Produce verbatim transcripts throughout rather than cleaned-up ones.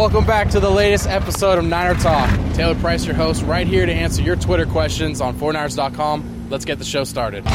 Welcome back to the latest episode of Niner Talk. Taylor Price, your host, right here to answer your Twitter questions on four niners dot com. Let's get the show started.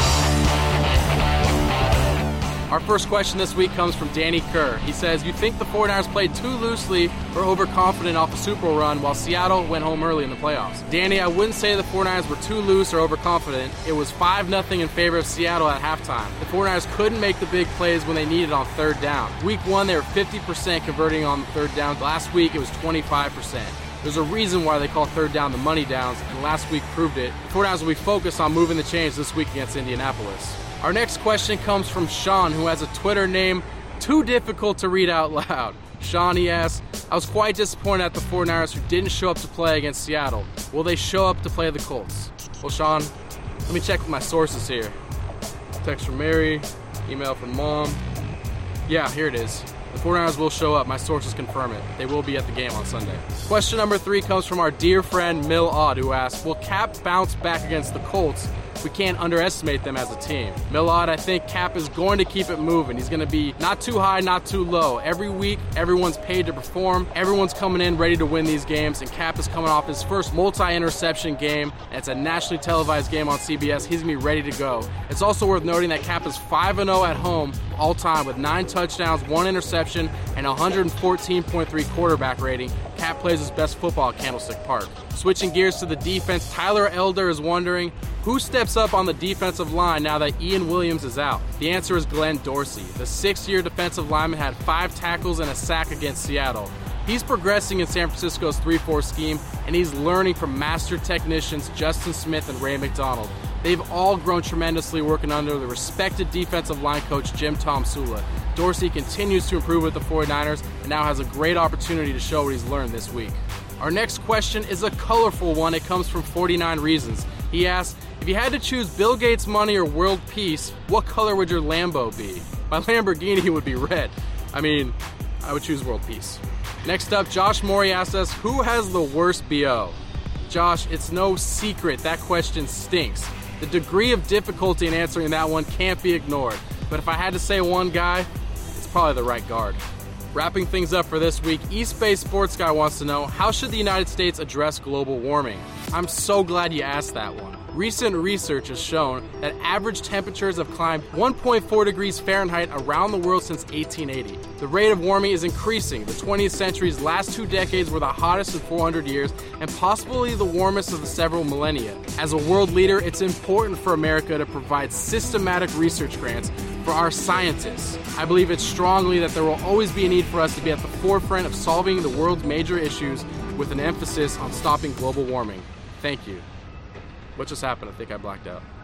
Our first question this week comes from Danny Kerr. He says, you think the 49ers played too loosely or overconfident off a Super Bowl run while Seattle went home early in the playoffs? Danny, I wouldn't say the 49ers were too loose or overconfident. It was five nothing in favor of Seattle at halftime. The 49ers couldn't make the big plays when they needed on third down. Week one, they were fifty percent converting on third down. Last week, it was twenty-five percent. There's a reason why they call third down the money downs, and last week proved it. The 49ers will be focused on moving the chains this week against Indianapolis. Our next question comes from Sean, who has a Twitter name too difficult to read out loud. Sean, he asks, I was quite disappointed at the 49ers who didn't show up to play against Seattle. Will they show up to play the Colts? Well, Sean, let me check with my sources here. Text from Mary, email from Mom. Yeah, here it is. The 49ers will show up. My sources confirm it. They will be at the game on Sunday. Question number three comes from our dear friend Mill Odd, who asks, will Cap bounce back against the Colts? We can't underestimate them as a team. Millard, I think Cap is going to keep it moving. He's going to be not too high, not too low. Every week, everyone's paid to perform. Everyone's coming in ready to win these games, and Cap is coming off his first multi-interception game. It's a nationally televised game on C B S. He's going to be ready to go. It's also worth noting that Cap is five and oh at home all time with nine touchdowns, one interception, and one fourteen point three quarterback rating. Cap plays his best football at Candlestick Park. Switching gears to the defense, Tyler Elder is wondering, who steps up on the defensive line now that Ian Williams is out? The answer is Glenn Dorsey. The six-year defensive lineman had five tackles and a sack against Seattle. He's progressing in San Francisco's three four scheme, and he's learning from master technicians Justin Smith and Ray McDonald. They've all grown tremendously working under the respected defensive line coach Jim Tomsula. Dorsey continues to improve with the 49ers and now has a great opportunity to show what he's learned this week. Our next question is a colorful one. It comes from forty-nine Reasons. He asks, if you had to choose Bill Gates' money or world peace, what color would your Lambo be? My Lamborghini would be red. I mean, I would choose world peace. Next up, Josh Morey asks us, who has the worst B O? Josh, it's no secret that question stinks. The degree of difficulty in answering that one can't be ignored. But if I had to say one guy, it's probably the right guard. Wrapping things up for this week, East Bay Sports Guy wants to know, how should the United States address global warming? I'm so glad you asked that one. Recent research has shown that average temperatures have climbed one point four degrees Fahrenheit around the world since eighteen eighty. The rate of warming is increasing. The twentieth century's last two decades were the hottest in four hundred years and possibly the warmest of the several millennia. As a world leader, it's important for America to provide systematic research grants for our scientists. I believe it strongly that there will always be a need for us to be at the forefront of solving the world's major issues with an emphasis on stopping global warming. Thank you. What just happened? I think I blacked out.